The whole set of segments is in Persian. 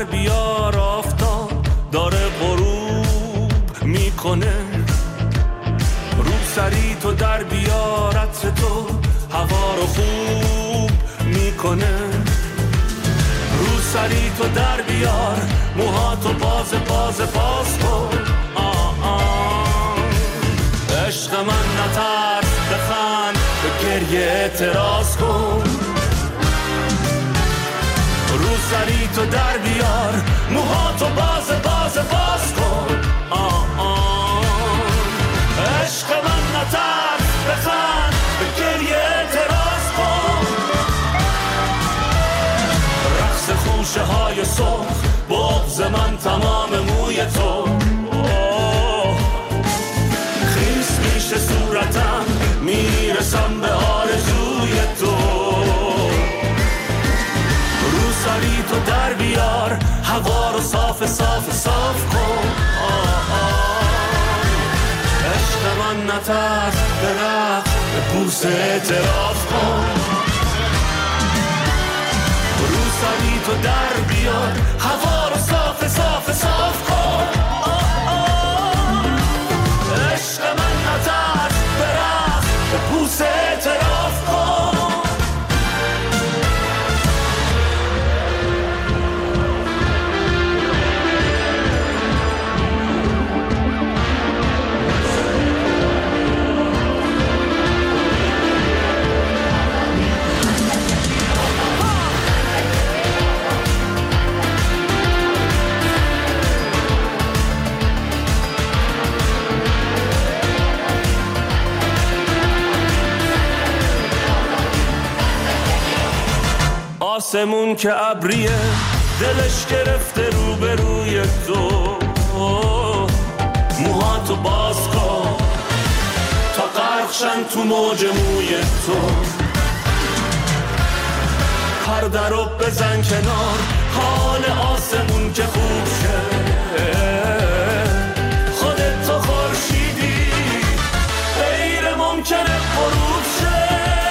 در بیار، آفتاب داره غروب میکنه. روسری تو در بیار، عطر تو هوا رو خوب میکنه. روسری تو در بیار، موهاتو باز کن. عشق من نترس، بخند، به گریه اعتراض کن. روسری تو در بیار، موهاتو باز کن. عشق من نترس، بخند، به گریه اعتراض کن. رقص خوشه های صبح، بغض من تمام موی تو. خیس میشه صورتم، میرسم به آرزوی تو. روسری تو در بیار، هوا رو صاف کن. عشق من نترس، به رقص، به بوسه اعتراف کن. روسری تو در بیار، هوا رو صاف کن. عشق من نترس، به رقص، به بوسه اعتراف کن. آسمون که ابریه، دلش گرفته روبروی تو. موهاتو باز کن تا غرقشن تو موج موی تو. پرده رو بزن کنار، حال آسمون که خوب شه. خودت تو خورشیدی، غیر ممکنه غروب شه.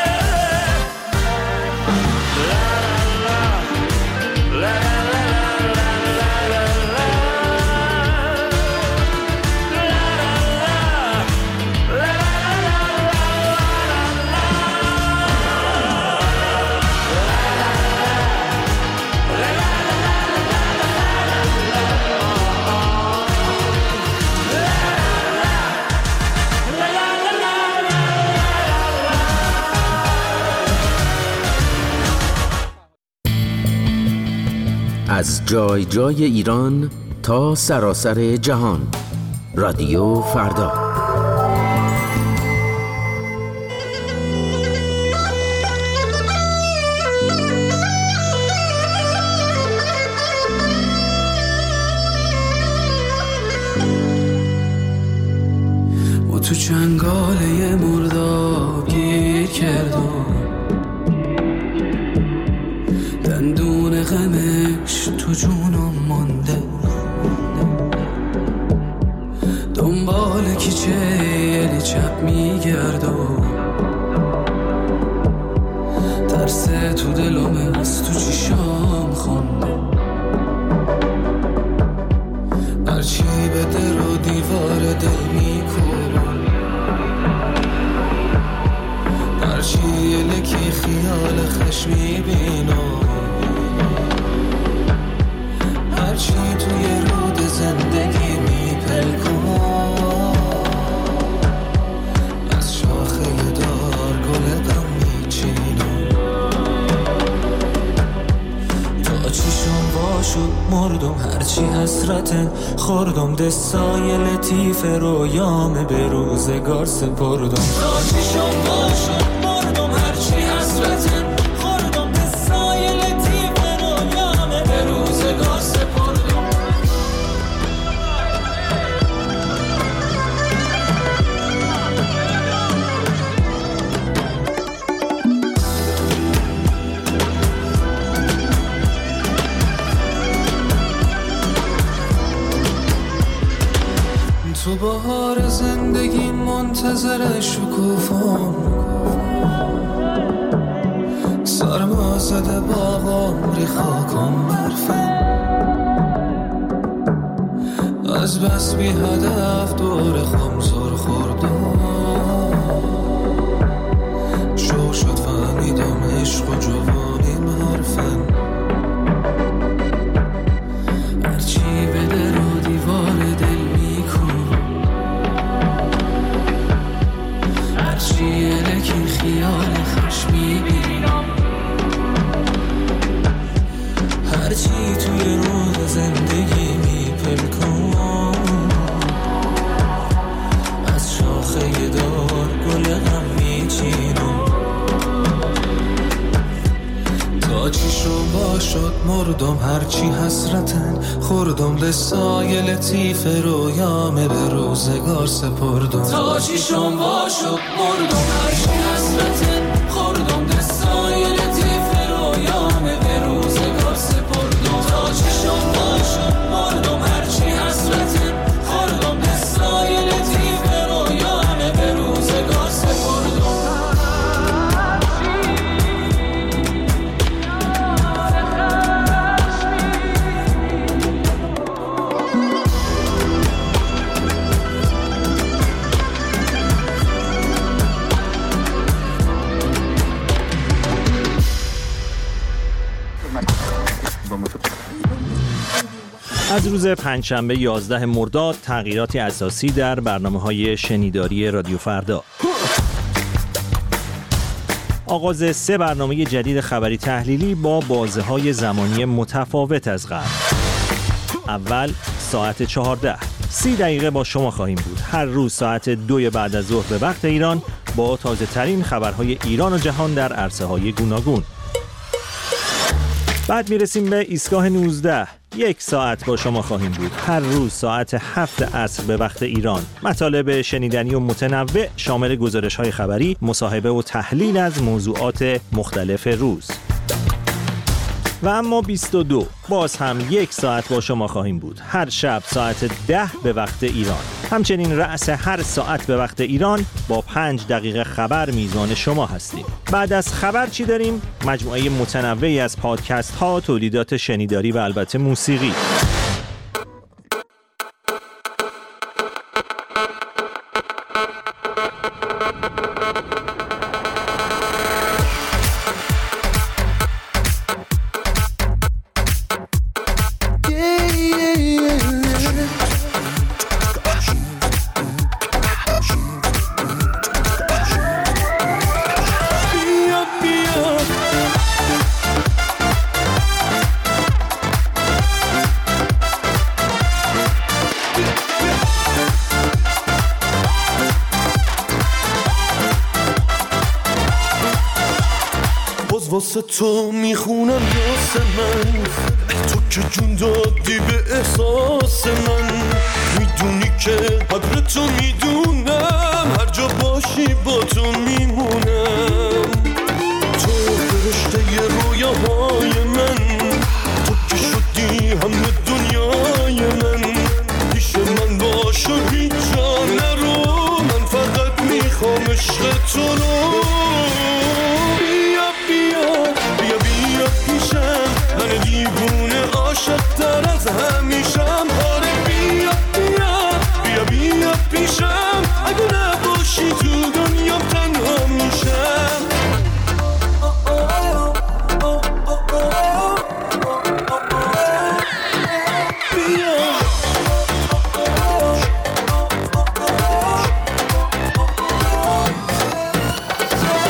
از جای جای ایران تا سراسر جهان، رادیو فردا. و تو چنگاله مرداب گیر کردم، دندون غمش تو جونم مانده. دنبال کیچه چپ میگردم، ترس تو دلم از تو چیشام خونده. هرچی به در و دیوار دل میکنم، هرچی یلکی خیال خش میبینم، هرچی توی رود زندگی میپلکم. از شاخه دار گل غم میچینم، تا چیشم باشو مردم. هرچی حسرتن خوردم، دستای لطیف رویام به روزگار سپردم. تا چیشم باشو مردم، هرچی حسرتن خوردم، دستای لطیف رویام به روزگار سپردم. تو بهار زندگی منتظر شکوفام، سرما زده باغم ری خاکم برفم. بس بی هدف دور خمزار خوردم، شو شد فهمیدم عشق و جوانیم حرفن، هرچی به در و دیوار دل میکن، هرچی الکی خیال خوش میبینم، هرچی توی روح زندگی میپلکم، از شاخه دار گل غم میچینم، تا چیشم باشد مردم هرچی حسرتن، خوردم دستای لطیف رویامه به روزگار سپردم، تا چیشم باشد مردم هرچی حسرتن، خوردم دستای لطیف رویامه به روزگار سپردم، تا چیشم باشد مردم هرچی حسرتن، خوردم دستای لطیف رویامه به روزگار سپردم. از روز پنجشنبه 11 مرداد تغییراتی اساسی در برنامه‌های شنیداری رادیو فردا. آغاز 3 برنامه جدید خبری تحلیلی با بازه‌های زمانی متفاوت از قبل. اول ساعت 14 30 دقیقه با شما خواهیم بود. هر روز ساعت 2 بعد از ظهر به وقت ایران با تازه ترین خبرهای ایران و جهان در عرصه‌های گوناگون. بعد میرسیم به ایستگاه 19. 1 ساعت با شما خواهیم بود. هر روز ساعت 7 عصر به وقت ایران. مطالب شنیدنی و متنوع شامل گزارش‌های خبری، مصاحبه و تحلیل از موضوعات مختلف روز. و اما 22 باز هم 1 ساعت با شما خواهیم بود. هر شب ساعت 10 به وقت ایران. همچنین رأس هر ساعت به وقت ایران با 5 دقیقه خبر میزبان شما هستیم. بعد از خبر چی داریم؟ مجموعه متنوعی از پادکست ها، تولیدات شنیداری و البته موسیقی. واسه تو میخونم یاس من، تو که جون دادی به احساس من، میدونی که قدر تو میدونم، هر جا باشی با تو میمونم، تو فرشته رویاهای من، تو که شدی همه دنیای من، پیش من باش و هیچ جا نرو، من فقط میخوام عشق تو رو. من دیوونه عاشق تر از همیشم، آره بیا بیا بیا بیا پیشم، اگه نباشی تو دنیا تنها میشم. بیا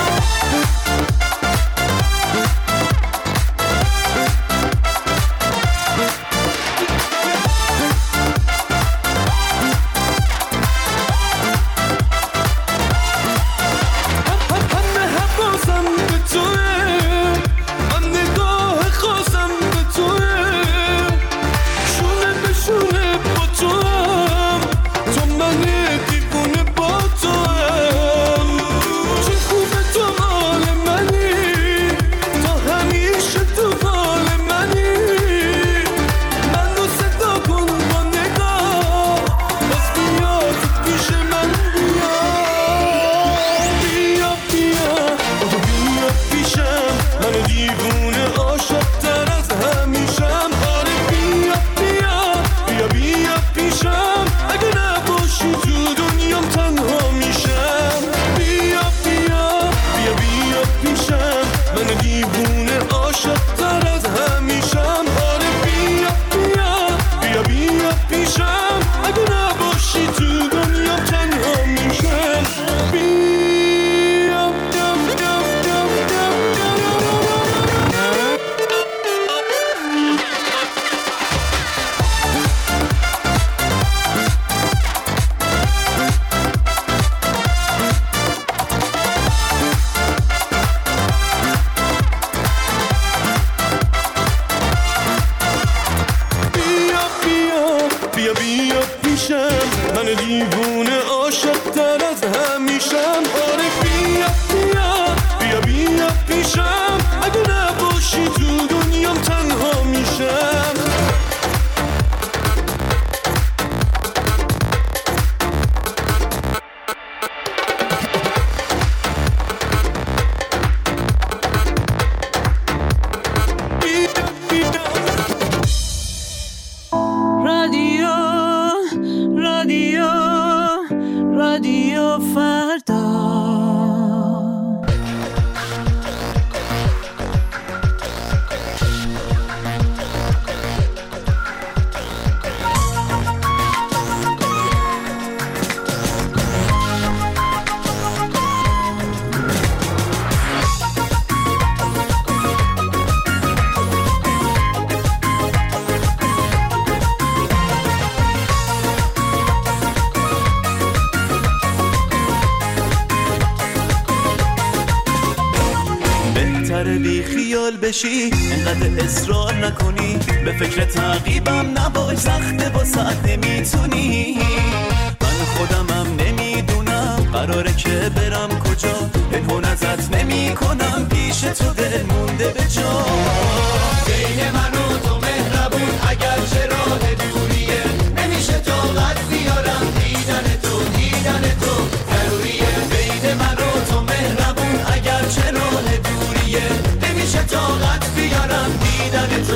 بهتر بی خیال بشی، انقدر اصرار نکنی، به فکر تعقیبم نباش، سخته واسه نمیتونی. من خودمم نمیدونم قراره که برم کجا، پنهون ازت نمی کنم، پیش تو دل مونده به جا. بین من و تو مهربون اگر چه راه دوریه، نمیشه طاقت بیارم دیدن تو ضروریه. بین من و تو مهربون اگر چه راه دوریه، نمیشه طاقت بیارم دیدن تو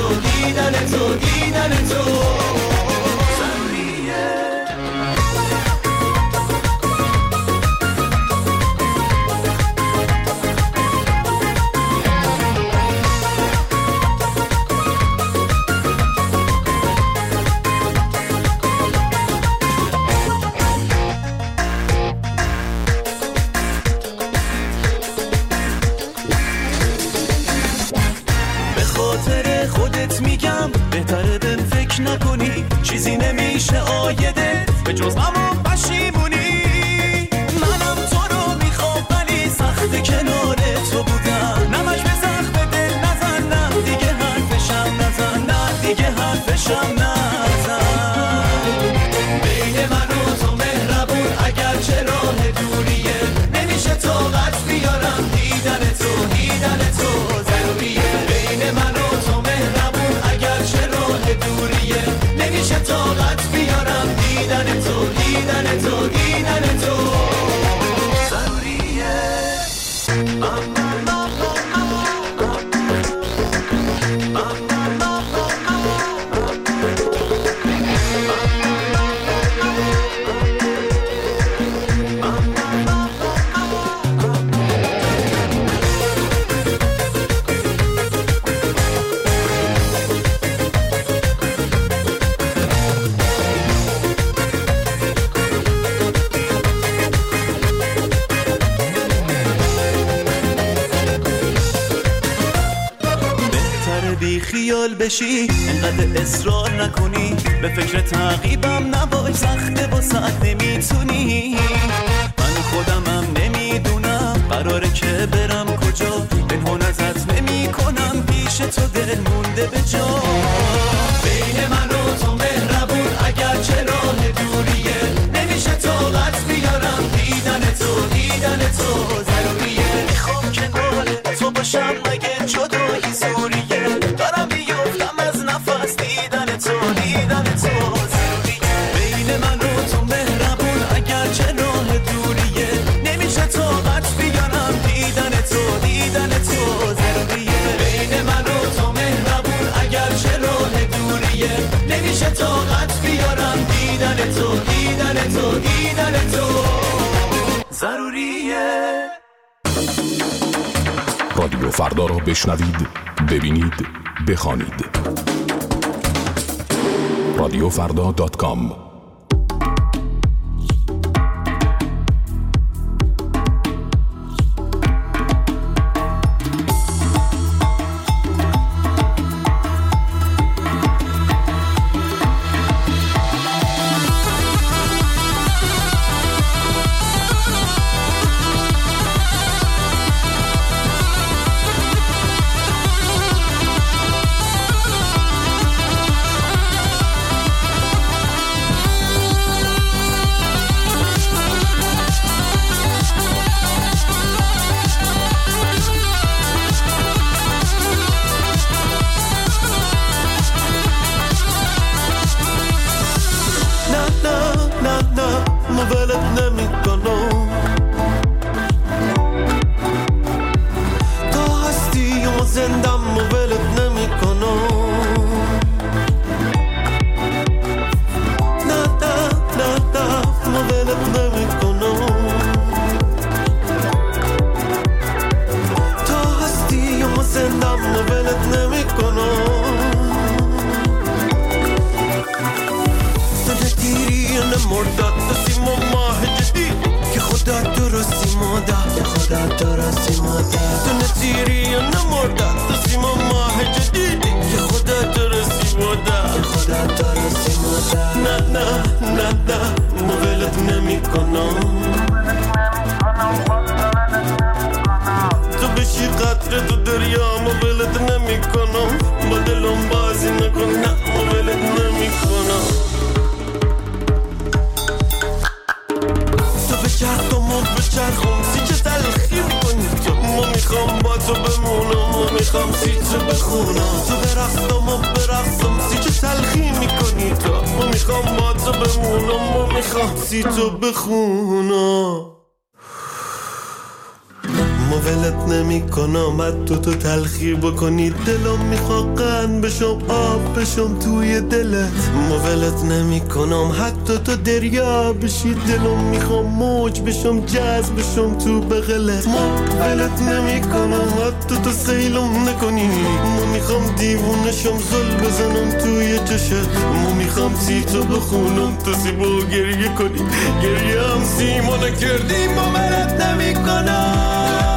ضروریه. میگم بهتره بهم فکر نکنی، چیزی نمیشه آیده به جز غم و پشیمونی. منم تو رو میخوام ولی سخت کنار تو بودم، نمک به سخت دل نزن، نه دیگه حرفشم نزن، نه دیگه حرفشم نزن. بین من و تو مهربون اگر چه راه دوریه، نمیشه طاقت بیارم دیدن تو ضروریه. بین من و تو مهربون اگر چه راه دوریه، نمیشه طاقت بیارم دیدن تو ضروریه. بی خیال بشی، انقدر اصرار نکنی، به فکر تعقیبم نباش، سخته واسه نمیتونی. من خودمم نمیدونم قراره که برم کجا، پنهون ازت نمی کنم، پیش تو دل مونده به جا. بین من و تو مهربون اگر چه راه دوریه، نمیشه طاقت بیارم دیدن تو ضروریه. میخوام کنار تو باشم مگه جدایی زوریه، دارم بیفتم از نفس دیدن تو ضروریه. بین من و تو مهربون اگر چه راه دوریه، نمیشه طاقت بیارم دیدن تو ضروریه. بین من و تو مهربون اگر چه راه دوریه، نمیشه طاقت بیارم دیدن تو ضروریه. رادیو فردا را بشنوید، ببینید، بخوانید. radiofrda.com تو بشی قطره تو دریا، میخوام سیتو بخونم تو برقصم و برقصم سی چه تلخی میکنی تو ما میخوام با تو بمونم ما میخوام سیتو بخونم ما ولت نمی کنم حتی تو تلخی بکنی دلم میخواد قند بشم آب بشم توی دلت ما ولت نمی کنم حتی تو دریا بشی دلم میخوام موج بشم جذب بشم تو بغلت ما ولت نمی کنم حتی تو سیلم نکنی ما میخوام دیوونشم زل بزنم توی چشت ما میخوام سیتو بخونم تو سیبو گریه کنی گریه هم سیما نکردی ما ولت نمی کنم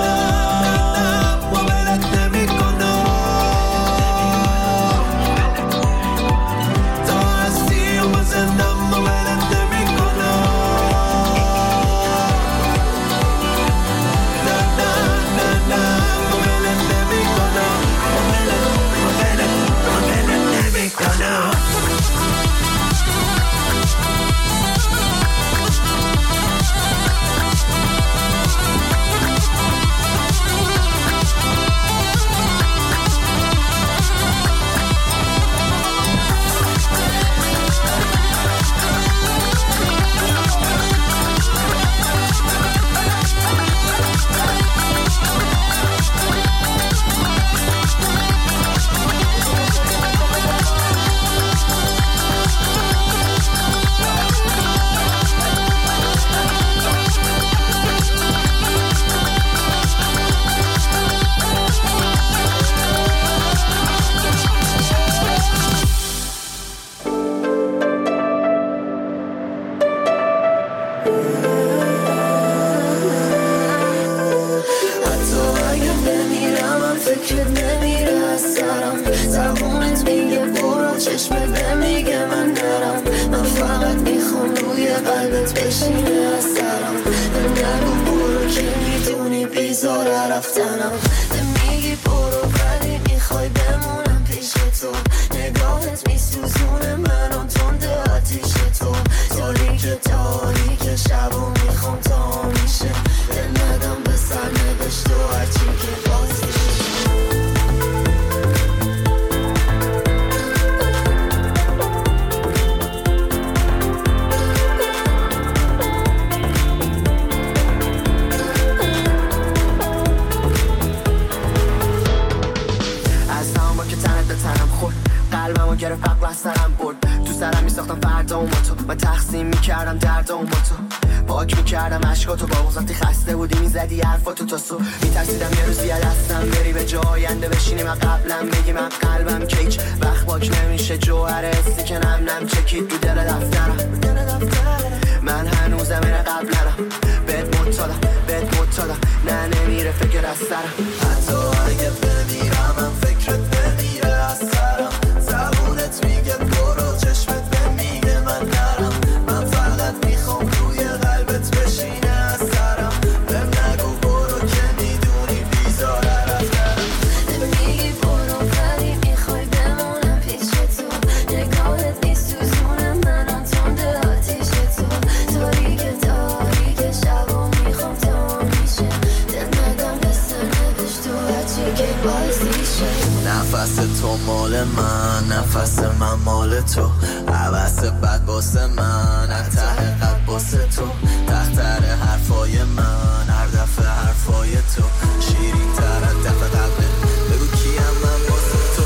نفس تو مال من نفس من مال تو عوض بد باسه من ته قد باسه تو تختر حرفای من هر دفعه حرفای تو شیرین تر از دفعه قلبه بگو کیم من باسه تو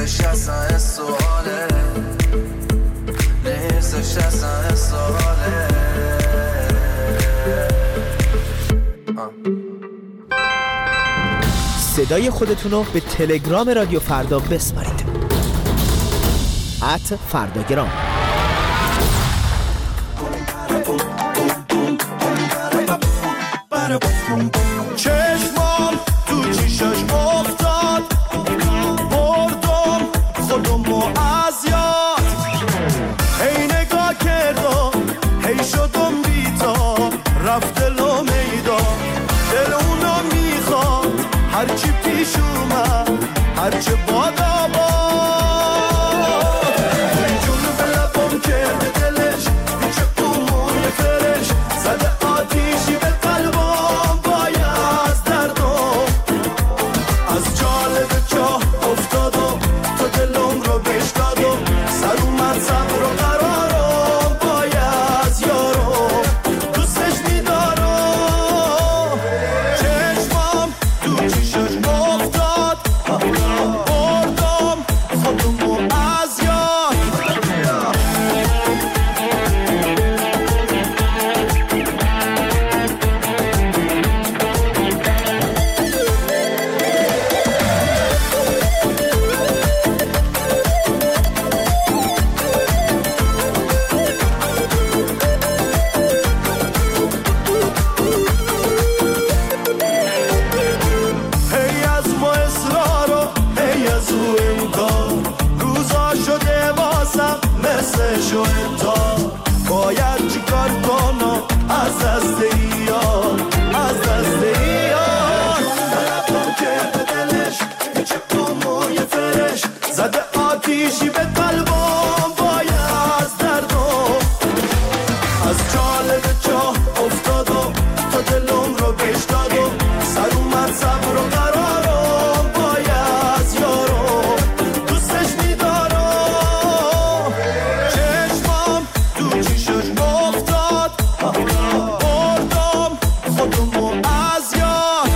نیستش اصلا سواله نیستش اصلا سواله صدای خودتونو به تلگرام رادیو فردا بسپارید @فرداگرام. چشمام تو چیشاش افتاد بردم خودمو از یاد هی نگاه کردم هی شدم بیتا رفت دلو میدان دل اونا میخواد هرچی پیش اومد هرچه بادا باد توی جنوب لبم کرده دلش پیچه اون فرش زده آتیشی به قلبم بای از دردم از جالب چاه افتادم تا دلم رو بشکادم سر اومد صبر و قرارم بای از یارم دوستش میدارم چشمام تو چیشش افتاد بردم خودمو از یاد هی از ما اصرار و هی از او امکان روزا شده واسم مثل شوهدار باید چی کار کنم از دست ایان از دست ایان طلبم کرده دلش پیچه موی فرش زده آتیشی به قلبم باید از دردم از جالب چاه افتادم تا دلم رو بشکادم سر اومد صبر و قرارم باید از یارم دوستش میدارم چشمام تو چیشش افتاد بردم خودمو از یاد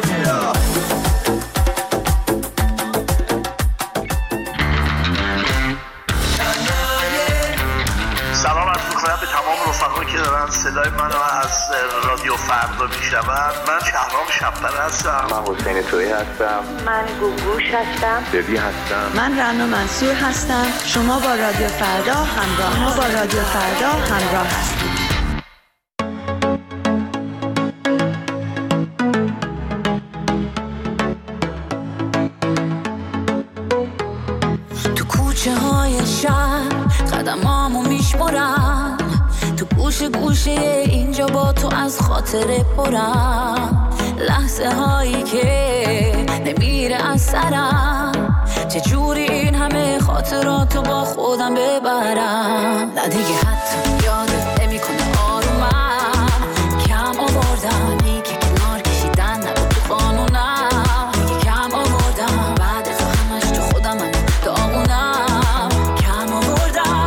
سلام عرض می‌کنم به تمام رفقایی که دارن صدای منو از رادیو فردا میشنون. من شهرام شب‌پره هستم. من حسین تویی هستم. من گوگوش هستم. ببی هستم. من رنا منصور هستم. شما با رادیو فردا همراه هستید. تو کوچه های شهر قدمامو میشمرم تو گوشه اینجا با تو از خاطره پرم لحظه هایی که نمیره از سرم چجوری این همه خاطراتو با خودم ببرم نه دیگه حتی یادت نمیکنه آرومم کم آوردم دیگه کنار کشیدن نبود تو قانونم دیگه کم آوردم بعد از همش تو خودم من داغونم کم آوردم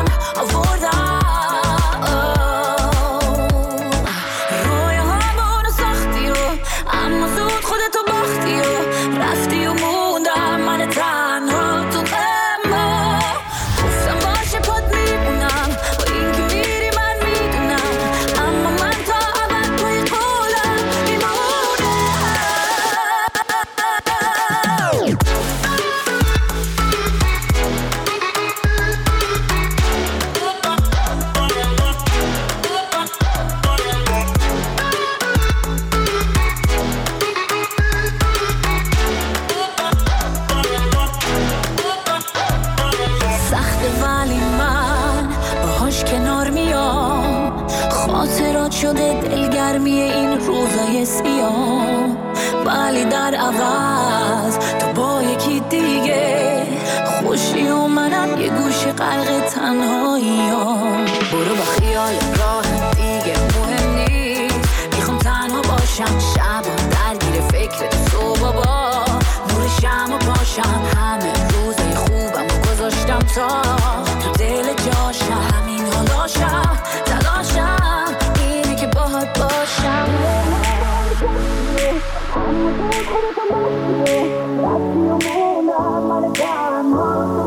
رویاهامونو ساختی و اما زود خودتو باختی و رفتی و موندم من تنها تو اما گفتم باشه پات میمونم با این که میری من میدونم اما من تا ابد توی قولم میمونم سخته ولی من باهاش کنار میام خاطرات شده دلگرمی این روزای سیاه ولی در عوض تو با یکی دیگه خوشی و منم یه گوشه غرق تنهاییام برو با خیال راه دیگه مهم نیست میخوام تنها باشم شبا درگیر فکر تو بابا نور شمع باشم همه روزای خوبم گذاشتم تا تو دل جاشم همین حالاشم تلاشم اینه که باهات باشم من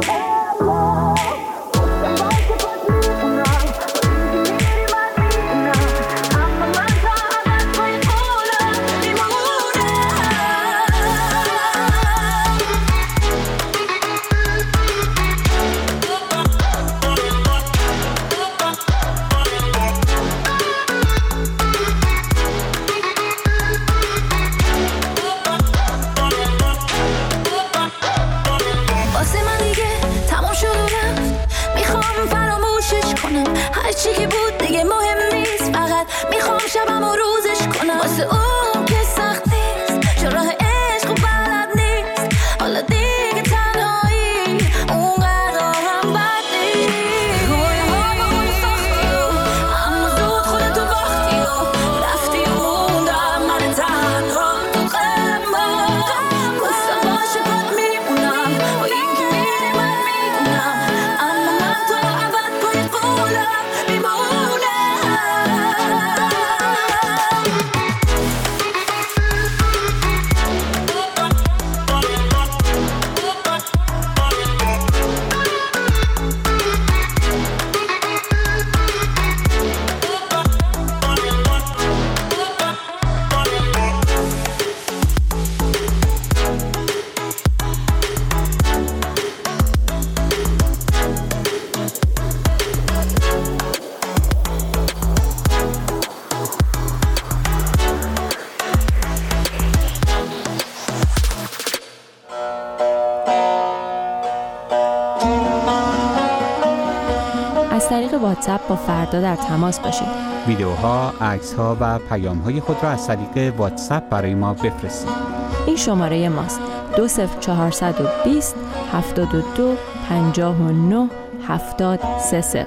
طریق واتساپ با فردا در تماس باشید. ویدیوها، عکس‌ها و پیام‌های خود را از طریق واتساپ برای ما بفرستید. این شماره ماست: 20420 72 59 7030.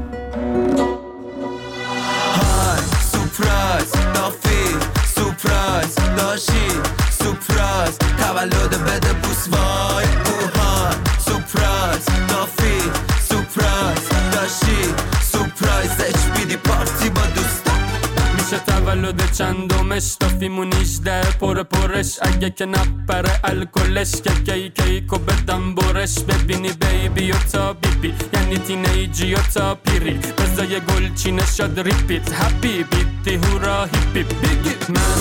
سورپرایز دافی، سورپرایز داشی، سورپرایز تولد بده بوس وای اوهان. سورپرایز دافی، سورپرایز داشی، سورپرایز HBD پارتی با دوستا. میشه تولد چندمش دافیمون 18 پرش اگه که نپره الکلش که کیکو بدم برش. ببینی بیبی و تا بیبی یعنی تینیجی و تا پیری بزای گلچینه شد ریپیت هپی بیتی هورا هیپی بیگی.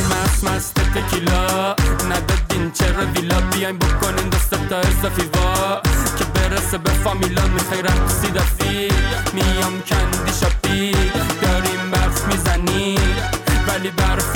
من مست تکیلا ندادین چرا ویلا بیاین بکنین دست تا اضافی وا که برسه به فامیلا. میخوای رقصی دافی میام کندی شاپی داریم برف میزنی ولی برف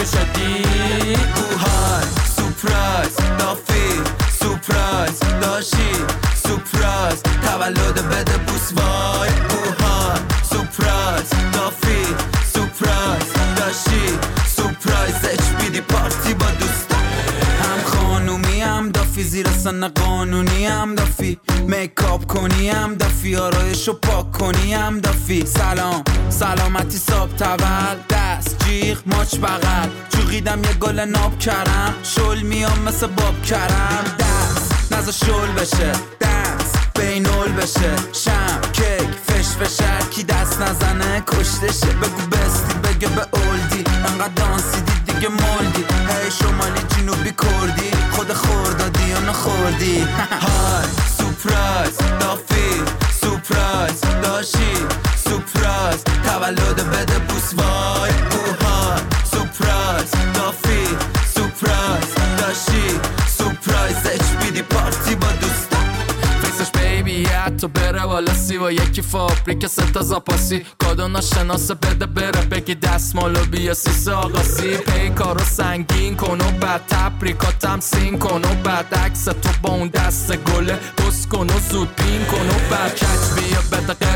شدید. اوهای سورپرایز دافی، سورپرایز داشی، سورپرایز تولد بده بوس وای اوهای. سورپرایز دافی، سورپرایز داشی، سورپرایز HBD پارتی با دوستا. هم خانومی هم دافی، زیر سن قانونی هم دافی، میکاپ کنی هم دافی، آرایشو پاک کنی هم دافی. سلام سلامتی صاحب تول دست جیغ ماچ بغل چوقیدم یه گل ناب کرم شل میام مثل باب کرم. دست نزا شل بشه دست بینول بشه شم کیک فش کی دست نزنه کشتشه. بگو بستی بگه به اولدی انقدر دانسیدی دیگه مولدی. هی شمالی جنوبی کردی خود خوردادی یا نخوردی. های سورپرایز دافی، سورپرایز داشی، سورپرایز تولد بده بوس وای اوها. سورپرایز دافی، سورپرایز داشی، سورپرایز HBD پارتی با دوستا. فیسش بیبی حتی بره والا سی و یکی فابریک ستا زاپاسی کادو ناشناسه بده بره بگی دستمالو بیا سیس آقاسی. پیکارو سنگین کن و بعد تبریکاتم سین کن و بعد عکس تو با اون دست گله بس کن و زود پین کن و بعد کچ بیا بده قر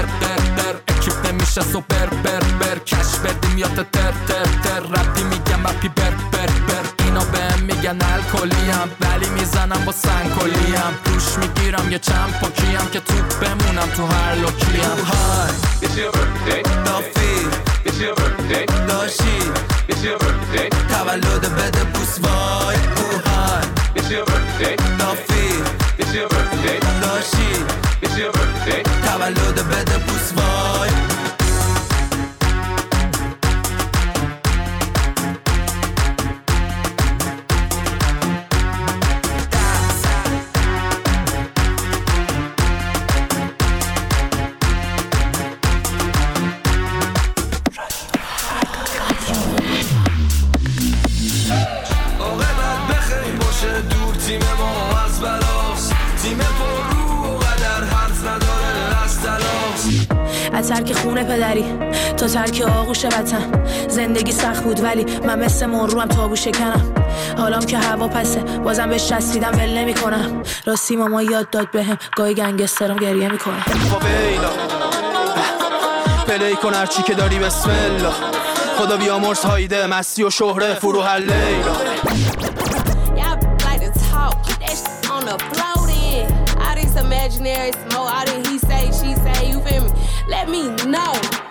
اکیپ نمیشه سوپر بر کش بدیم یا تر رپی میگم اپی بر اینا بهم میگن الکلیم ولی میزنم با سنگکلیم. روش میگیرم یه چند پاکیم که توپ بمونم تو هر لوکیم. های It's your birthday دافی It's your birthday داشی It's your birthday تولد بده بوس وای اوهای. It's your birthday دافی It's your birthday داشی It's your birthday تولد بده بوس وای. از ترک خونه پدری تا ترک آغوش وطن زندگی سخت بود ولی من مثل مروم تابو شکنم. حالام که هوا پسه بازم بهش چسبیدم ول نمی کنم. راستی ماما یاد داد بهم گاهی گنگسترم گریه میکنم. ویلا پلی کن هرچی که داری بسم الله خدا بیامرز هایده مستی و شهره فرو هر لیلا. Imaginary smoke, all that he say, she say, you feel me? Let me know.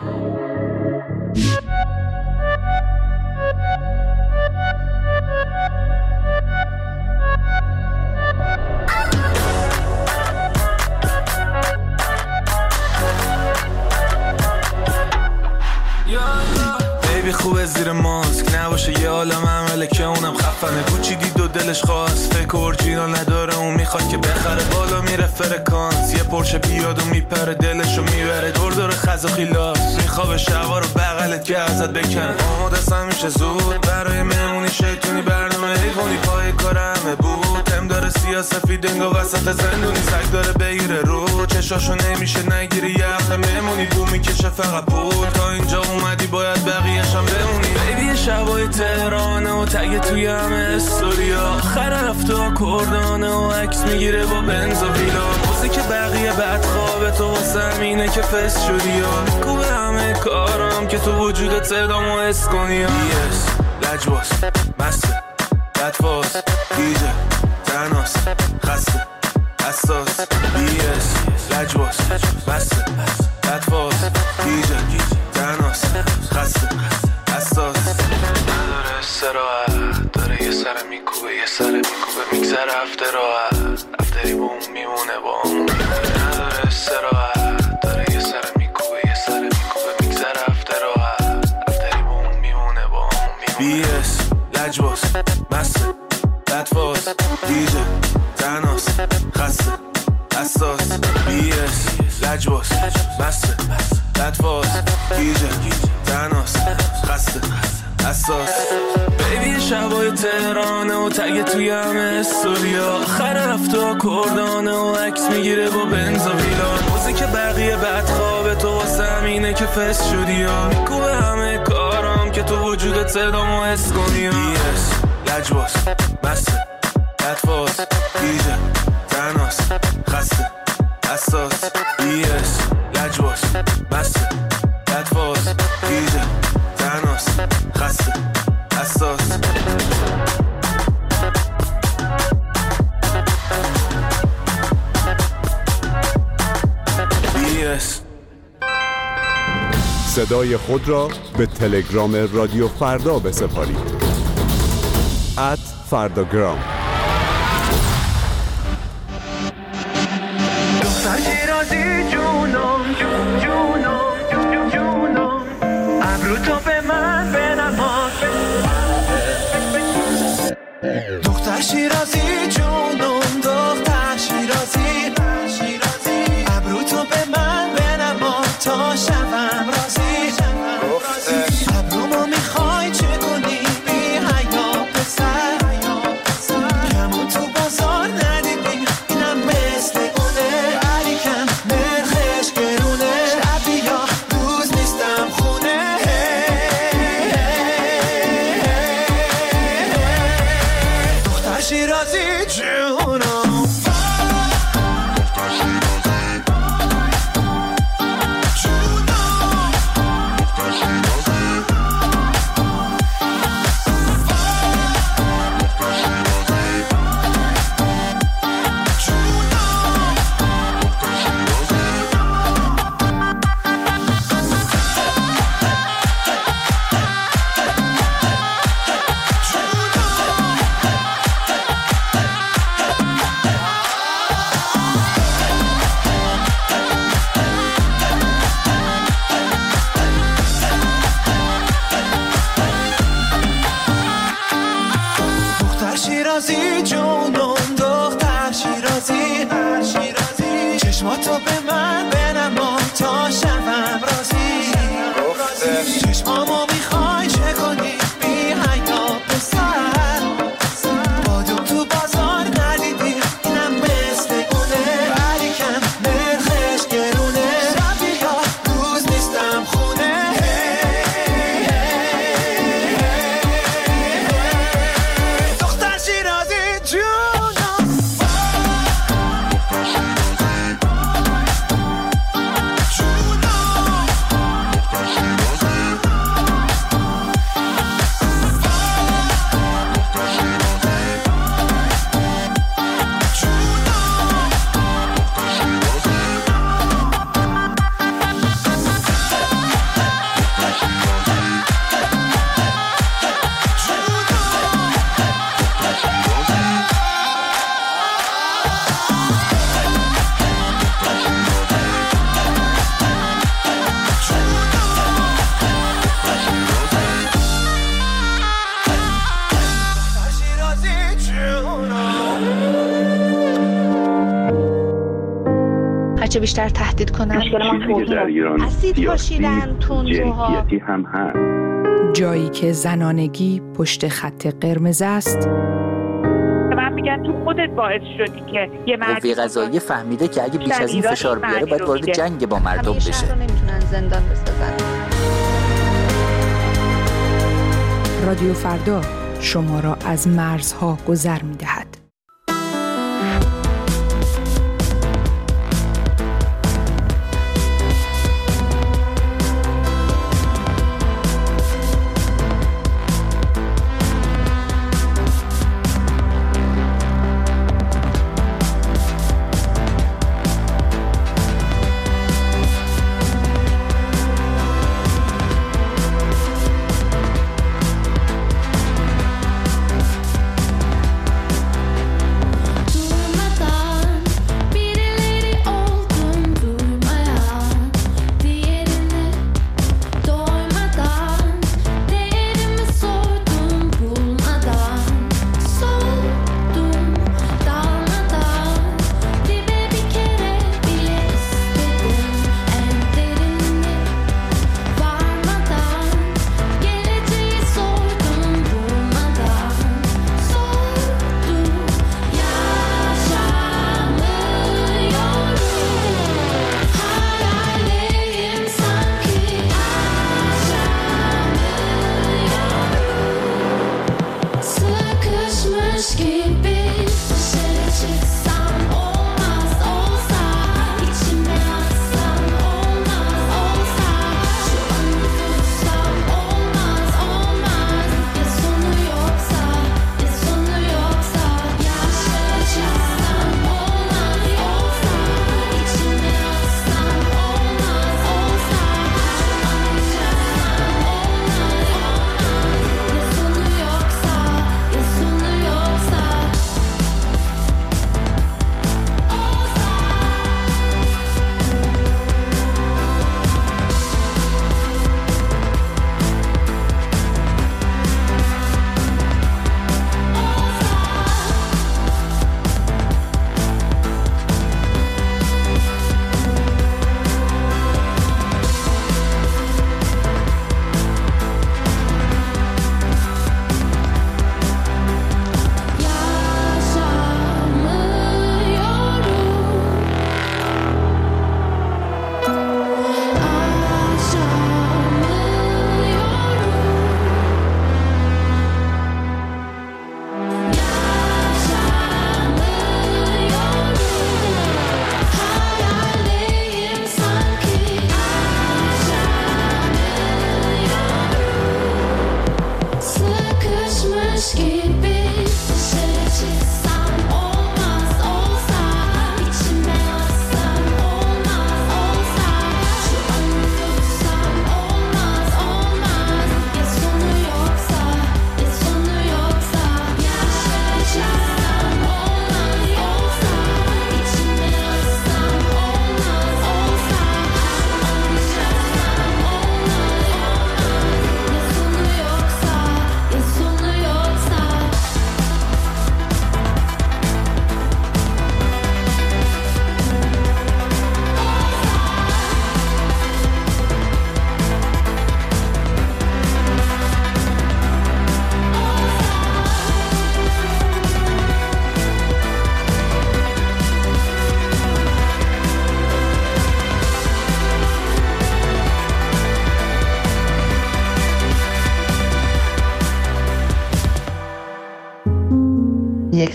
بیبی خوبه زیر ماسک نباشه یه عالم عمله که اونم خفنه کوچی دید و دلش خواست فکر اورجینال نداره اون میخواد که بخره بالا میره فرکانس یه پرشه بیاد و میپره دلشو میبره دور خز و خیلاس میخوابه شبا رو بغلت که ازت بکنه آماده سم میشه زود برای مهمونی شیطونی برنامه حیوانی پای کار همه بود هم داره سیاسفید انگا وسط زندونی سگ داره بگیره رو چشاشو نمیشه نگیری یه هفته مهمونی بو میکشه فقط بود تا اینجا اومدی باید بقیه‌شم بمونی بیبی شبای تهرانه و تگ توی همه استوریا آخر هفته کردانه و عکس میگیره با بنز و ویلا موزیک بقیه بدخواه خواب تو واسه همینه که فست شدی یا کوه همه کارم که تو وجودت صدامو حس کنی بیس لجباس مسته بدفاز دیجه تناس خسته حساس بیس لجباس مسته بدفاز دیجه تناس خسته حساس نداره استراحت داره یه سر میکوبه یه سر میکوبه میگذره هفته راحت هفتری با اون میمونه با اون نداره استراحت داره یه سر میکوبه یه سر میکوبه میگذره هفته راحت هفتری با اون میمونه با اون میمونه بیس لجباس مسته بدفاز دیجه تناس خسته حساس بیس لجباس مسته بدفاز دیجه تناس خسته حساس بیبی شبای تهرانه و تگه توی همه استوریا آخر هفته کردانه و عکس میگیره با بنز و ویلان موزیک بقیه بدخوابه تو واسه همینه که فست شدی یا میکوبه همه کارم که تو وجودت صدامو حس کنی بیس لجباس مسته بدفاز دیجه تناس خسته حساس بیس لجباس مسته بدفاز دیجه تناس خسته حساس بیس صدای خود را به تلگرام رادیو فردا بسپارید @فرداگرام. دختر شیرازی جونم جونم ابرو تو به من بنما دختر شیرازی جونم دختر شیرازی ابرو تو به من بنما تا شبم راضی ابرومو میخوای چه کنی بی حیا پسر کمون تو بازار ندیدی اینم مثل اونه علی کم نرخش گرونه شب یا روز نیستم خونه دختر شیرازی جونم شیرازی جونم دختر شیرازی چشماتو به من بنما تا شبم راضی چشمامو میخوای چه کنی بی حیا پسر بادم تو بازار ندیدی اینم مثل اونه ولی کم نرخش گرونه شب یا روز نیستم خونه هرچه بیشتر تهدید کنن در ایران اسید پاشیدن جنسیتی هم هست. جایی که زنانگی پشت خط قرمز است. من میگم تو خودت باعث شدی که یه قوه قضاییه فهمیده که اگه بیش از این فشار بیاره باید وارد جنگ با مردم بشه. همیشه رو نمیتونن زندان بسازن. رادیو فردا شما را از مرزها گذر می‌دهد.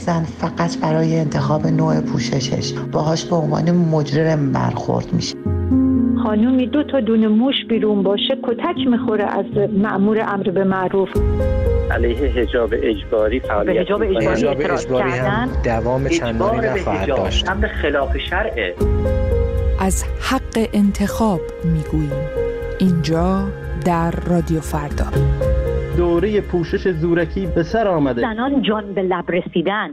زن فقط برای انتخاب نوع پوششش باهاش به عنوان مجرم برخورد میشه. خانومی 2 تا دونه موش بیرون باشه کتک میخوره از مأمور امر به معروف. علیه حجاب اجباری فعالیت به حجاب اجباری هم دوام چندانی نخواهد داشت. امر خلاف شرعه. از حق انتخاب میگوییم اینجا در رادیو فردا. دوره پوشش زورکی به سر آمده. زنان جان به لب رسیدن.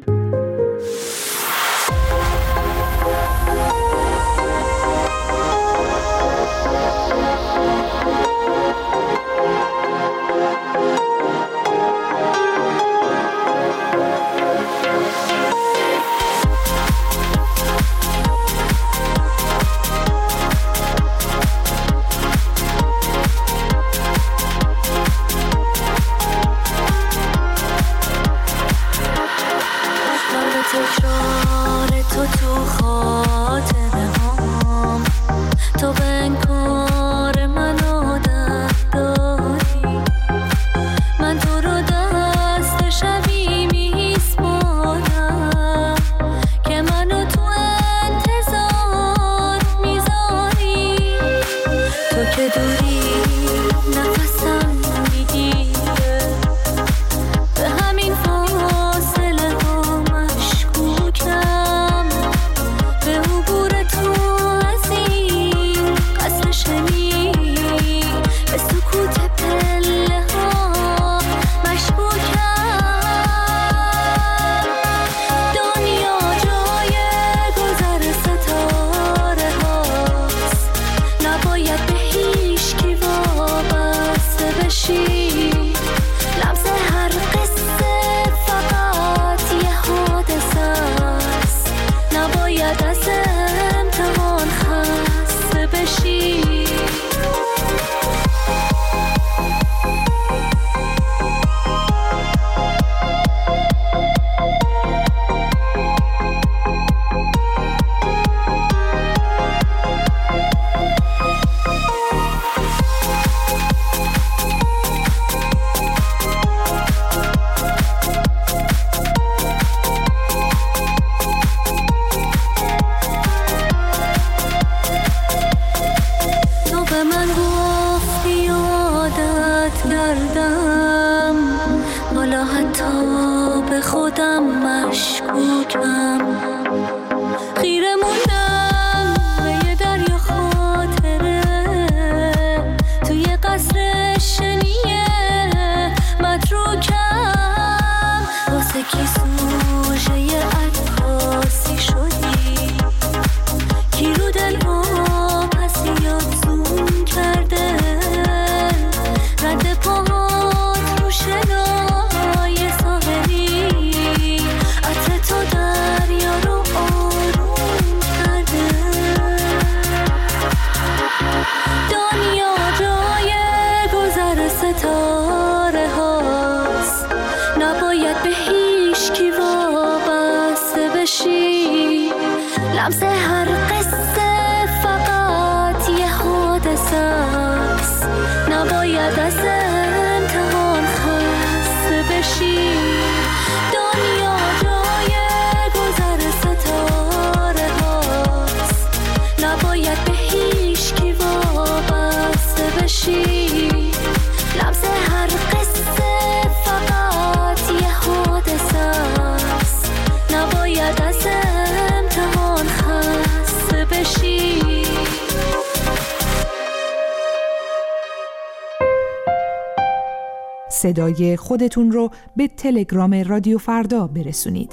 صدای خودتون رو به تلگرام رادیو فردا برسونید.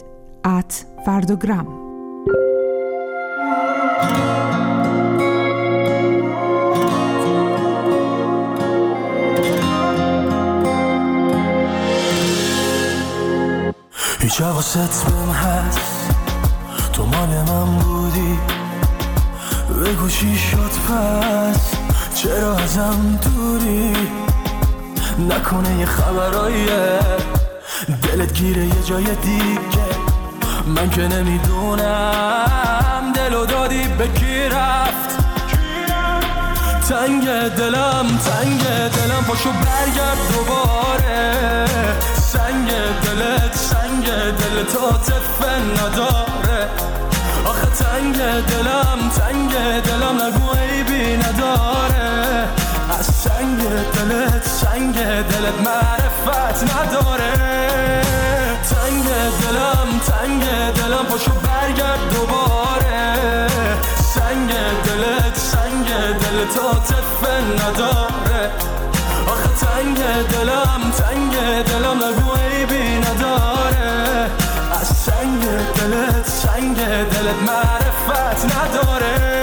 @فرداگرام. هیچ حواست بهم هست تو مال من بودی بگو چی شد پس چرا ازم دوری نکنه یه خبراییه دلت گیره یه جای دیگه من که نمیدونم دلو دادی به کی رفت تنگ دلم پاشو برگرد دوباره سنگ دلت دلت عاطفه نداره. آخه تنگ دلم نگو عیبی نداره. از سنگ دلت معرفت نداره. تنگ دلم پاشو برگرد دوباره. سنگ دلت عاطفه نداره. آخه تنگ دلم نگو عیبی نداره. از سنگ دلت معرفت نداره.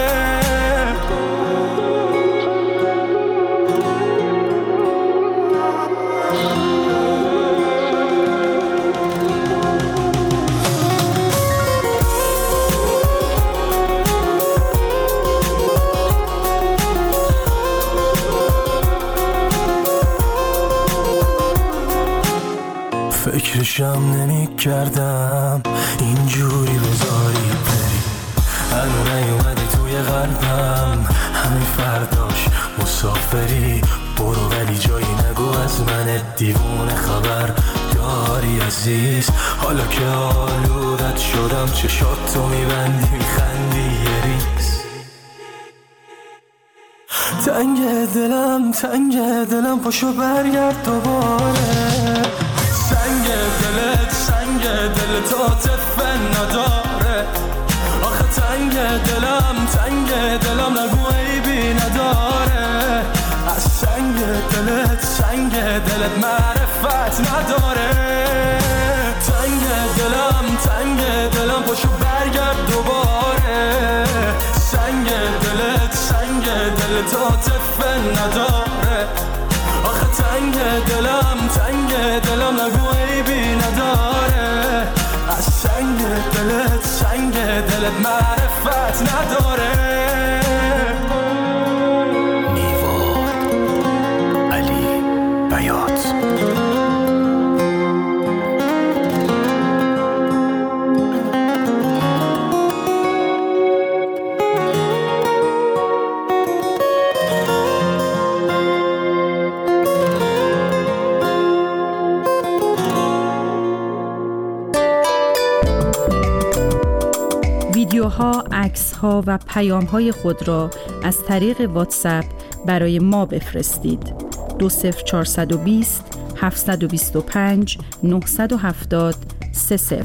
فکرشم نمی کردم اینجوری بذاری بری. هنو نیومدی توی قلبم، همین فرداش مسافری. برو ولی جایی نگو از من دیوونه خبر داری عزیز. حالا که آلودت شدم چشاتو میبندی میخندی یه ریز. تنگ دلم پاشو برگرد دوباره. سنگ دلت عاطفه نداره. آخه تنگ دلم نگو عیبی نداره. از سنگ دلت معرفت نداره. تنگ دلم پاشو برگرد دوباره. سنگ دلت عاطفه نداره. آخه تنگ دلم نگو عیبی نداره. از سنگ دلت معرفت نداره. نیوار علی بیات. ویدیوها، عکس‌ها و پیام‌های خود را از طریق واتساپ برای ما بفرستید. 20420 725 970 30.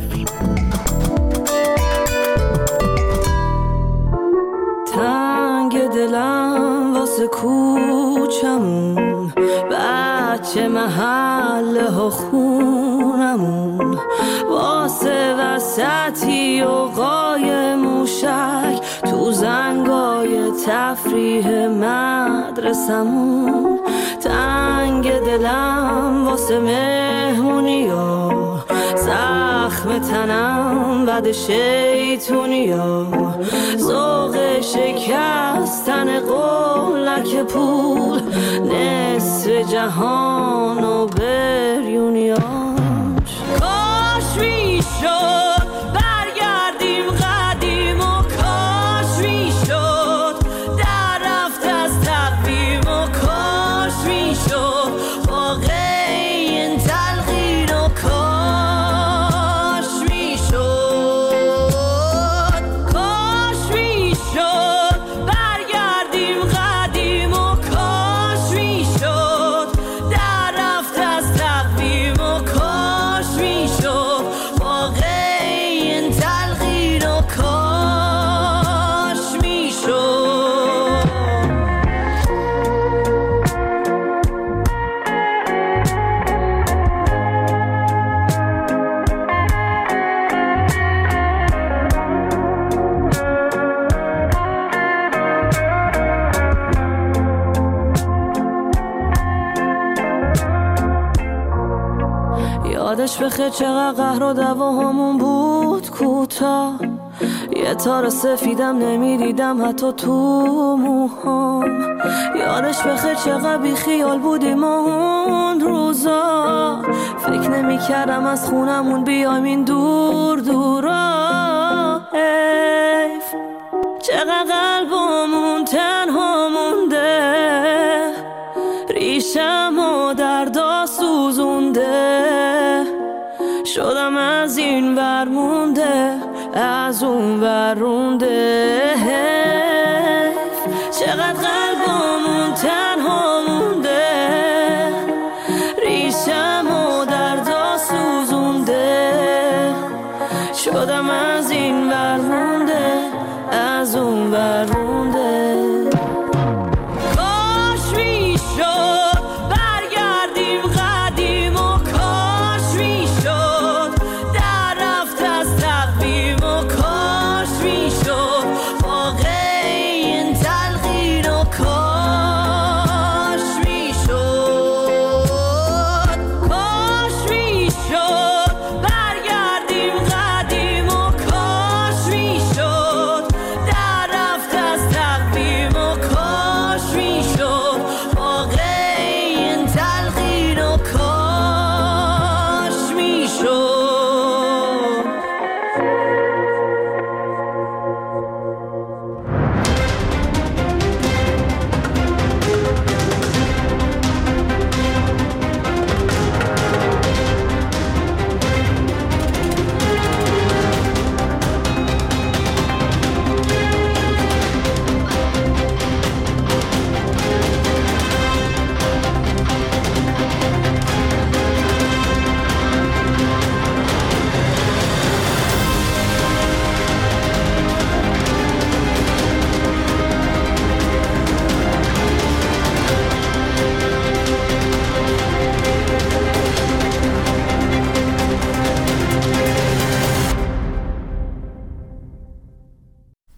تنگ دلم واسه کوچمون، بچه محله ها خونمون، واسه وسطی و قای موشک تو زنگای تفریح مدرسمون. تنگ دلم واسه مهمونیا، زخم تنم بعد شیطونیا، ذوق شکستن قولک پول، نصف جهان و بریونیاش. کاش میشد برگردیم قدیم و کاش میشد در رفت از تقویم و کاش میشد واقع این تلقین و کاش میشد. کاش میشد برگردیم قدیم و کاش میشد در رفت از تقویم و کاش میشد واقع این تلقین و کاش میشد. یادش بخیر چقدر قهر و دعواهامون بود کوتاه، یه تار سفیدم نمیدیدم حتی تو موهام. یادش بخیر چقدر بی خیال بودیم اون روزا، فکر نمیکردم از خونمون بیایم این دور دورا. حیف چقدر قلبمون تنها مونده، ریشم و دردا سوزونده، شدم از این و از اون ورونده